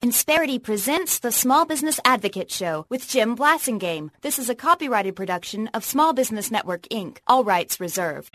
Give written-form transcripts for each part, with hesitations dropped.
Insperity presents the Small Business Advocate Show with Jim Blasingame. This is a copyrighted production of Small Business Network, Inc. All rights reserved.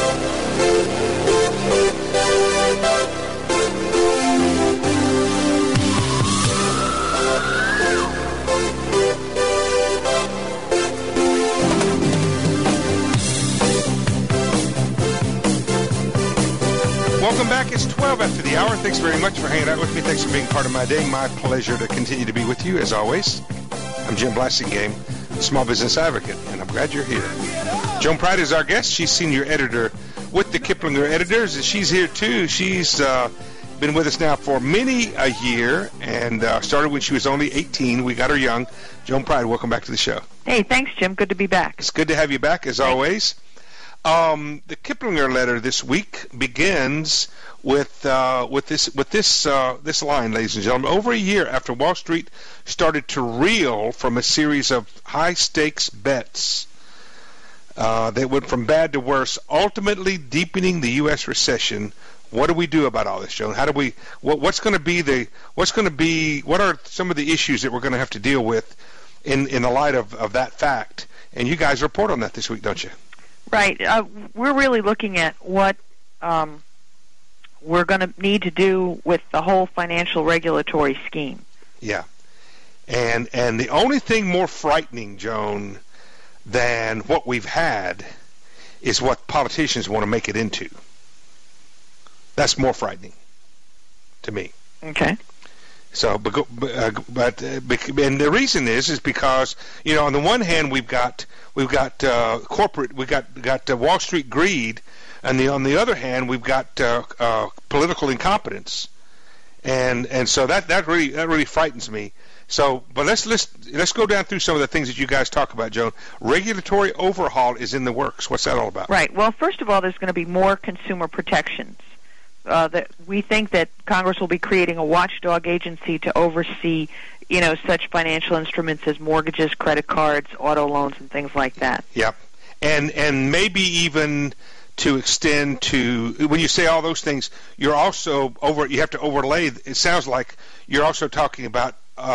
Welcome back. It's 12 after the hour. Thanks very much for hanging out with me. Thanks for being part of my day. My pleasure to continue to be with you, as always. I'm Jim Blasingame, Small Business Advocate, and I'm glad you're here. Joan Pride is our guest. She's senior editor with the Kiplinger Editors, and she's here, too. She's been with us now for many a year, and started when she was only 18. We got her young. Joan Pride, welcome back to the show. Hey, thanks, Jim. Good to be back. It's good to have you back, as always. The Kiplinger letter this week begins with this line, ladies and gentlemen. Over a year after Wall Street started to reel from a series of high-stakes bets that went from bad to worse, ultimately deepening the U.S. recession, what do we do about all this, Joan? How do we? What are some of the issues that we're going to have to deal with in the light of that fact? And you guys report on that this week, don't you? Right. We're really looking at what we're going to need to do with the whole financial regulatory scheme. Yeah. And the only thing more frightening, Joan, than what we've had is what politicians want to make it into. That's more frightening to me. Okay. So, and the reason is because, you know, on the one hand we've got corporate, we got Wall Street greed, and on the other hand we've got political incompetence, and so that really frightens me. So, but let's go down through some of the things that you guys talk about, Joan. Regulatory overhaul is in the works. What's that all about? Right. Well, first of all, there's going to be more consumer protections. That we think that Congress will be creating a watchdog agency to oversee, you know, such financial instruments as mortgages, credit cards, auto loans, and things like that. Yep, and maybe even to extend to, when you say all those things, you're also you have to overlay. It sounds like you're also talking about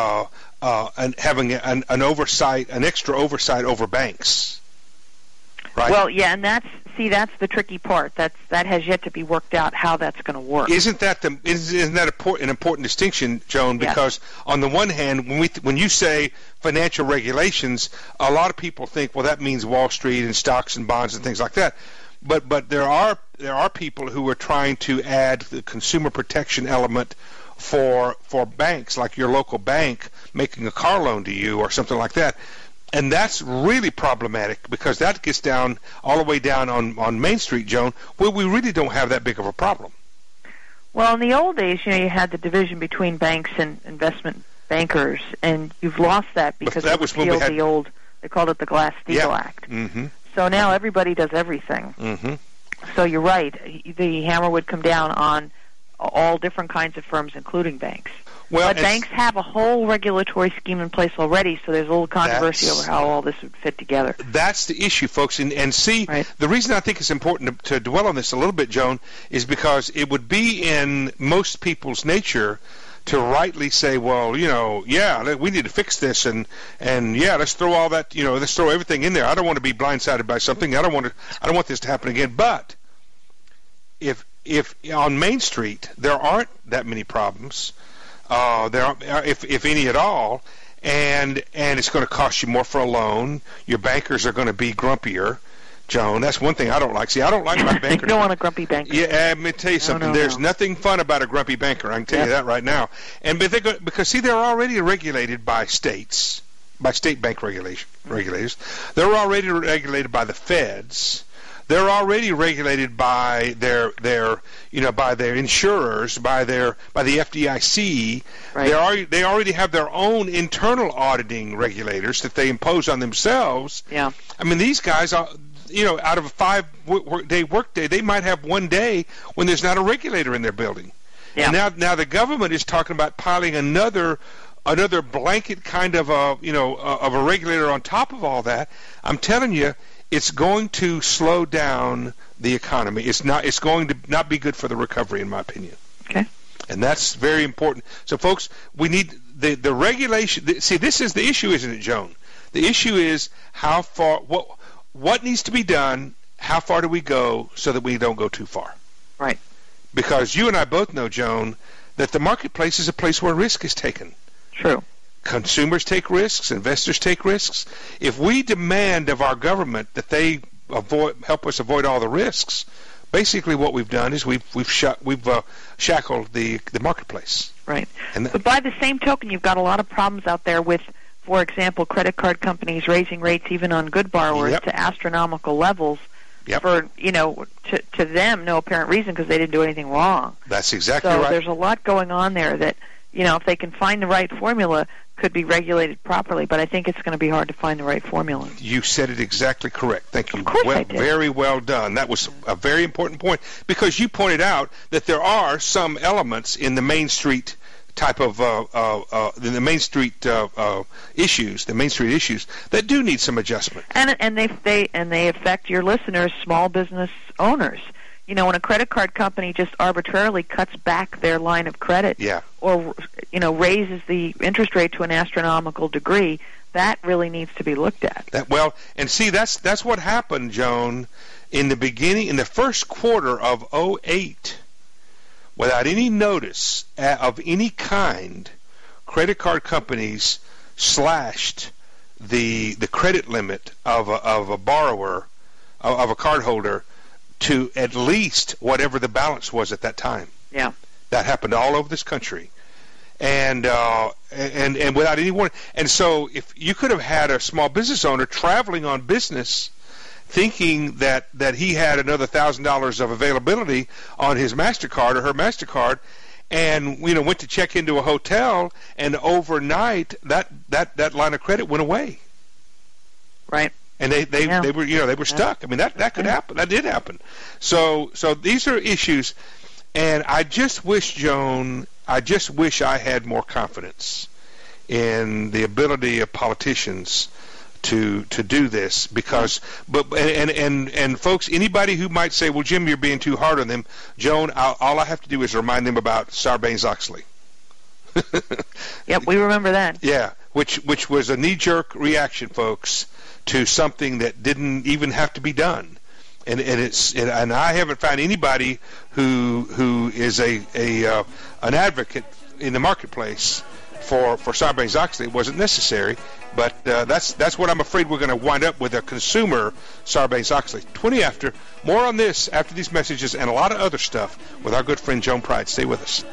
having an oversight, an extra oversight over banks. Right. Well, yeah, and that's the tricky part. That has yet to be worked out how that's going to work. Isn't that an important distinction, Joan? Because on the one hand, when you say financial regulations, a lot of people think, well, that means Wall Street and stocks and bonds and things like that. But there are people who are trying to add the consumer protection element for banks, like your local bank making a car loan to you or something like that. And that's really problematic because that gets down all the way down on Main Street, Joan, where we really don't have that big of a problem. Well, in the old days, you know, you had the division between banks and investment bankers, and you've lost that because that was when we had the old, they called it the Glass-Steagall Act. Mm-hmm. So now everybody does everything. Mm-hmm. So you're right. The hammer would come down on all different kinds of firms, including banks. Well, but banks have a whole regulatory scheme in place already, so there's a little controversy over how all this would fit together. That's the issue, folks. And see, right. The reason I think it's important to dwell on this a little bit, Joan, is because it would be in most people's nature to rightly say, well, you know, yeah, we need to fix this, and yeah, let's throw all that, you know, let's throw everything in there. I don't want to be blindsided by something. I don't want this to happen again. But if on Main Street there aren't that many problems, if any at all, and it's going to cost you more for a loan. Your bankers are going to be grumpier, Joan. That's one thing I don't like. See, I don't like my bankers. You don't want a grumpy banker. Yeah, let me tell you something. There's nothing fun about a grumpy banker. I can tell you that right now. And because see, they're already regulated by states, by state bank regulators. They're already regulated by the feds. They're already regulated by their by their insurers, by the FDIC. Right. They already have their own internal auditing regulators that they impose on themselves. Yeah. I mean, these guys are, out of a 5-day workday, they might have one day when there's not a regulator in their building. Yeah. And now the government is talking about piling another blanket kind of a regulator on top of all that. I'm telling you, it's going to slow down the economy. It's going to not be good for the recovery, in my opinion. Okay. And that's very important. So, folks, we need the regulation. See, this is the issue, isn't it, Joan? The issue is how far, what needs to be done, how far do we go so that we don't go too far? Right. Because you and I both know, Joan, that the marketplace is a place where risk is taken. True. Consumers take risks, investors take risks. If we demand of our government that they help us avoid all the risks, basically what we've done is we've shackled the marketplace. Right. But by the same token, you've got a lot of problems out there with, for example, credit card companies raising rates even on good borrowers to astronomical levels for, to them, no apparent reason because they didn't do anything wrong. That's exactly right. So there's a lot going on there that, if they can find the right formula, could be regulated properly, but I think it's going to be hard to find the right formula. You said it exactly correct. Thank you. Of course I did. Very well done. That was a very important point because you pointed out that there are some elements in the Main Street type of the Main Street issues, that do need some adjustment. And they affect your listeners, small business owners. When a credit card company just arbitrarily cuts back their line of credit or, raises the interest rate to an astronomical degree, that really needs to be looked at. That's what happened, Joan, in the first quarter of 2008. Without any notice of any kind, credit card companies slashed the credit limit of a borrower, of a cardholder, to at least whatever the balance was at that time. Yeah, that happened all over this country, and without any warning. And so, if you could have had a small business owner traveling on business, thinking that he had another $1,000 of availability on his MasterCard or her MasterCard, and went to check into a hotel, and overnight that line of credit went away. Right. And they were stuck. I mean that could happen. That did happen. So these are issues, and I just wish, Joan, I had more confidence in the ability of politicians to do this, because and folks, anybody who might say, well, Jim, you're being too hard on them, Joan, all I have to do is remind them about Sarbanes-Oxley. Yep, we remember that. Yeah, which was a knee-jerk reaction, folks, to something that didn't even have to be done, and I haven't found anybody who is an advocate in the marketplace for Sarbanes-Oxley. It wasn't necessary, but that's what I'm afraid we're going to wind up with, a consumer Sarbanes-Oxley. 20 after. More on this after these messages and a lot of other stuff with our good friend Joan Pride. Stay with us.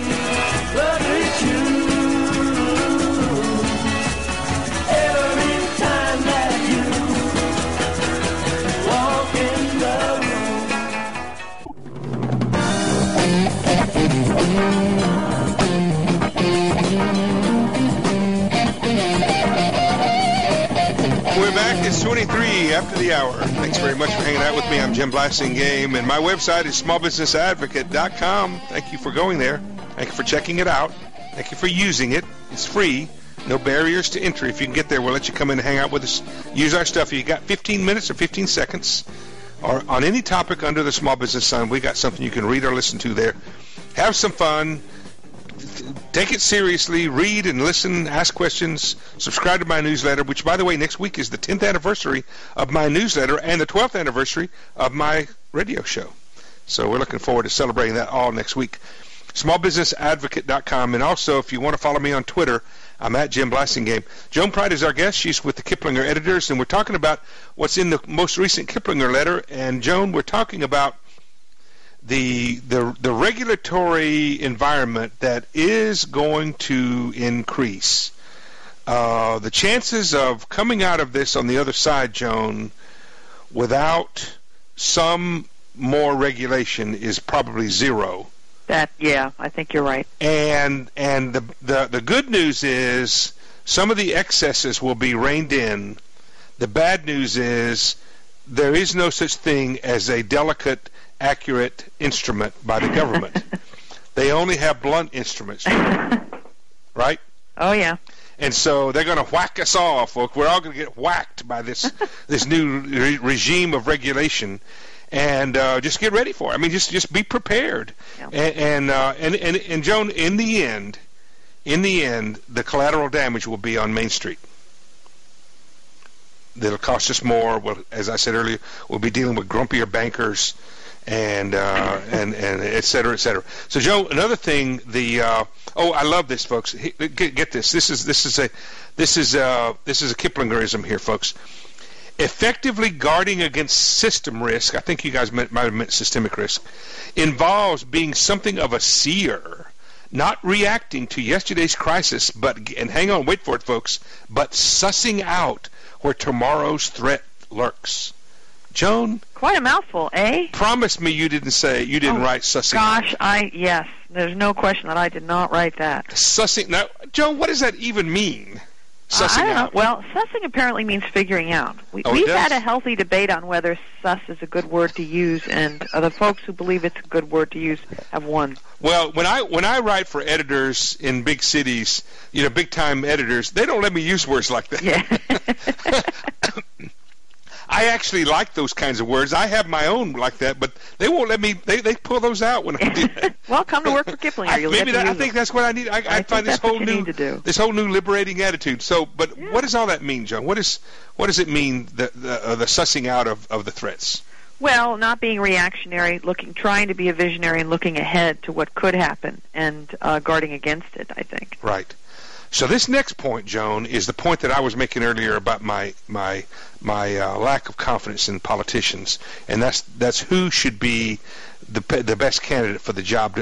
We're back. It's 23 after the hour. Thanks very much for hanging out with me. I'm Jim Blasingame, and my website is smallbusinessadvocate.com. Thank you for going there. Thank you for checking it out. Thank you for using it. It's free. No barriers to entry. If you can get there, we'll let you come in and hang out with us. Use our stuff. If you got 15 minutes or 15 seconds or on any topic under the small business sun, we got something you can read or listen to there. Have some fun. Take it seriously. Read and listen. Ask questions. Subscribe to my newsletter, which, by the way, next week is the 10th anniversary of my newsletter and the 12th anniversary of my radio show. So we're looking forward to celebrating that all next week. Smallbusinessadvocate.com. And also, if you want to follow me on Twitter, I'm at Jim Blasingame. Joan Pride is our guest. She's with the Kiplinger editors, and we're talking about what's in the most recent Kiplinger letter. And, Joan, we're talking about the regulatory environment that is going to increase. The chances of coming out of this on the other side, Joan, without some more regulation is probably zero. I think you're right. And the good news is some of the excesses will be reined in. The bad news is there is no such thing as a delicate, accurate instrument by the government. They only have blunt instruments, right? Oh, yeah. And so they're going to whack us all, folks. We're all going to get whacked by this new regime of regulation. and just get ready for it. I mean, just be prepared. Yeah. And Joan, in the end, the collateral damage will be on Main Street. That'll cost us more. Well, as I said earlier, we'll be dealing with grumpier bankers, and et cetera, et cetera. So, Joe, another thing. I love this, folks. Get this. This is a Kiplingerism here, folks. Effectively guarding against system risk, I think you guys might have meant systemic risk, involves being something of a seer, not reacting to yesterday's crisis, and hang on, wait for it, folks, but sussing out where tomorrow's threat lurks. Joan? Quite a mouthful, eh? Promise me you didn't write sussing out. Gosh, yes. There's no question that I did not write that. Sussing. Now, Joan, what does that even mean? I don't know. Well, sussing apparently means figuring out. We've had a healthy debate on whether suss is a good word to use, and the folks who believe it's a good word to use have won. Well, when I write for editors in big cities, big time editors, they don't let me use words like that. Yeah. I actually like those kinds of words. I have my own like that, but they won't let me. They pull those out when I do that. Well, come to work for Kiplinger. I think that's what I need. I find this whole new liberating attitude. So, but what does all that mean, John? What does it mean, the sussing out of the threats? Well, not being reactionary, trying to be a visionary, and looking ahead to what could happen, and guarding against it, I think. Right. So this next point, Joan, is the point that I was making earlier about my lack of confidence in politicians, and that's who should be the best candidate for the job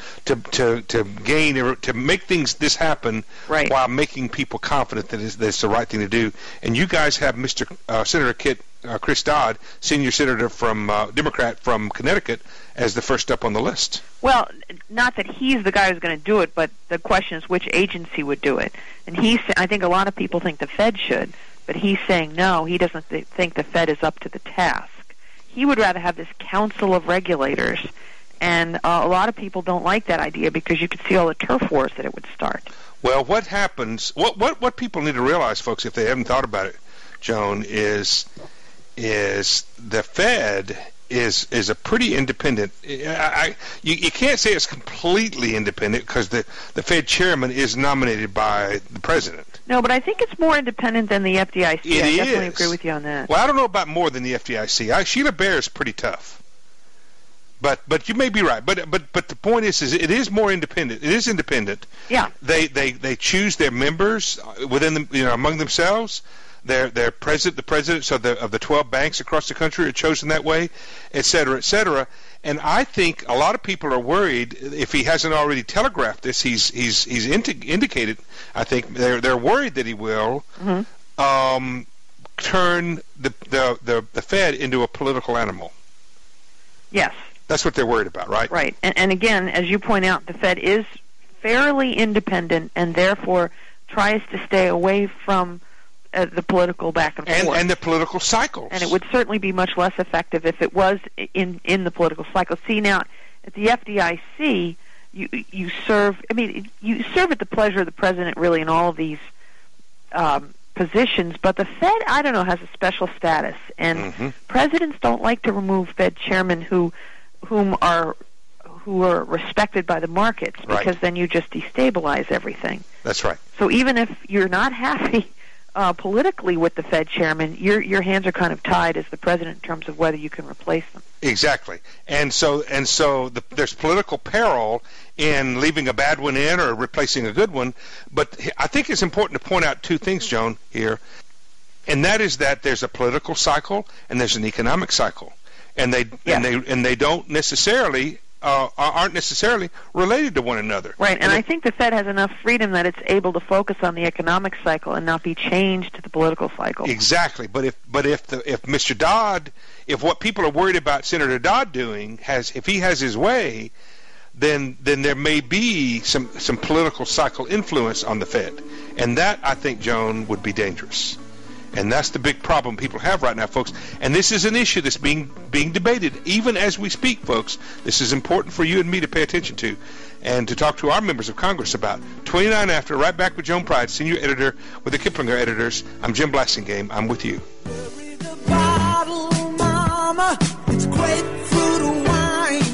to make this happen, right, while making people confident that it's the right thing to do. And you guys have Senator Chris Dodd, senior senator from Democrat from Connecticut, as the first up on the list. Well, not that he's the guy who's going to do it, but the question is which agency would do it. And I think a lot of people think the Fed should, but he's saying no, he doesn't think the Fed is up to the task. He would rather have this council of regulators, and a lot of people don't like that idea because you could see all the turf wars that it would start. Well, what happens, what people need to realize, folks, if they haven't thought about it, Joan, is the Fed is a pretty independent. You can't say it's completely independent because the Fed chairman is nominated by the president. No, but I think it's more independent than the FDIC. I definitely agree with you on that. Well, I don't know about more than the FDIC. Sheila Bair is pretty tough. But you may be right. But the point is it is more independent. It is independent. Yeah. They choose their members within them, among themselves. The presidents of the 12 banks across the country are chosen that way, et cetera, et cetera. And I think a lot of people are worried, if he hasn't already telegraphed this, he's indicated. I think they're worried that he will turn the Fed into a political animal. Yes. That's what they're worried about, right? Right. And again, as you point out, the Fed is fairly independent and therefore tries to stay away from the political back and forth. And the political cycles. And it would certainly be much less effective if it was in the political cycle. See, now, at the FDIC, you serve at the pleasure of the president, really, in all of these positions, but the Fed, I don't know, has a special status. And presidents don't like to remove Fed chairmen who are respected by the markets, because then you just destabilize everything. That's right. So even if you're not happy politically with the Fed chairman, your hands are kind of tied as the president in terms of whether you can replace them. Exactly. And so there's political peril in leaving a bad one in or replacing a good one. But I think it's important to point out two things, Joan, here, and that is that there's a political cycle and there's an economic cycle, and they don't necessarily aren't necessarily related to one another. Right, and I think the Fed has enough freedom that it's able to focus on the economic cycle and not be changed to the political cycle. Exactly, but if Mr. Dodd, if what people are worried about Senator Dodd doing if he has his way, then there may be some political cycle influence on the Fed, and that, I think, Joan, would be dangerous. And that's the big problem people have right now, folks. And this is an issue that's being debated even as we speak, folks. This is important for you and me to pay attention to and to talk to our members of Congress about. 29 after, right back with Joan Pride, senior editor with the Kiplinger Editors. I'm Jim Blasingame. I'm with you. Bury the bottle, mama. It's grapefruit wine.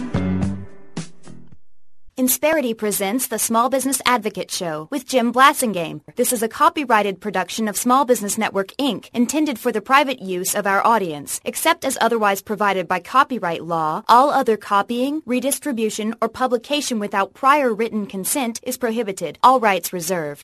Insperity presents the Small Business Advocate Show with Jim Blasingame. This is a copyrighted production of Small Business Network, Inc., intended for the private use of our audience. Except as otherwise provided by copyright law, all other copying, redistribution, or publication without prior written consent is prohibited. All rights reserved.